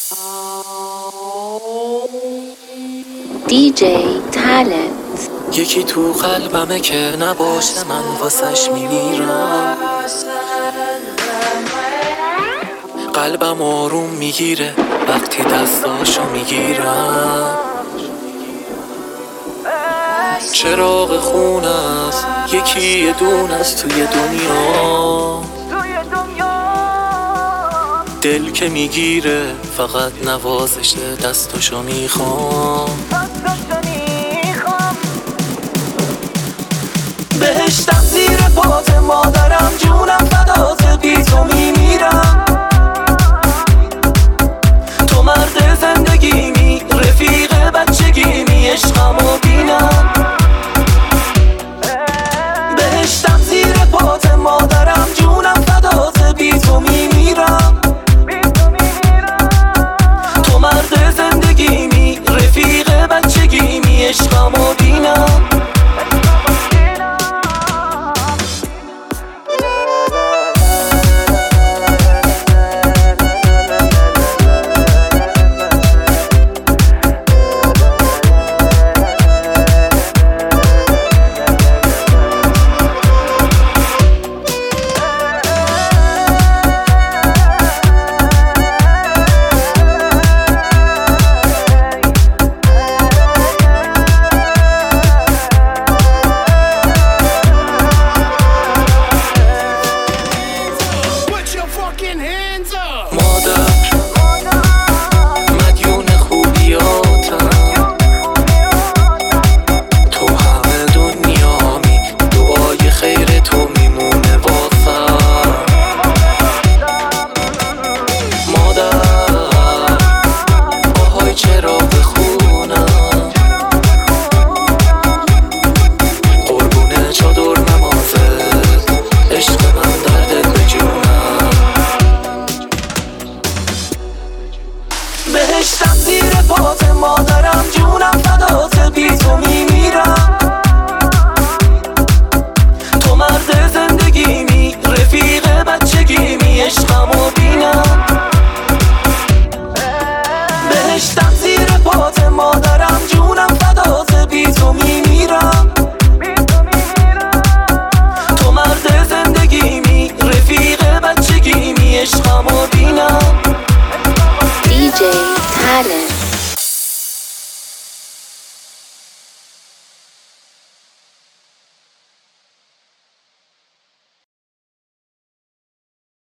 DJ Talent. یکی تو قلبمه که نباشه من واسش میمیرم. قلبم آروم میگیره وقتی دستاشو میگیرم. چراغ خونه است یکی یه دونه است توی دنیا. دل که میگیره فقط نوازش دستاشو میخوام. بهشتم زیر پات مادرم جونم فدات بی تو میمیرم. تو مرد زندگیمی رفیق بچگیمی عشقمو بینم. بهشتم زیر پات مادرم جونم فدات بی تو میمیرم. تو مرد زندگیمی رفیق بچگیمی عشقمو بینم. بهشتم زیر پات مادرم جونم فدات بی تو میمیرم. تو مرد زندگیمی رفیق بچگیمی عشقمو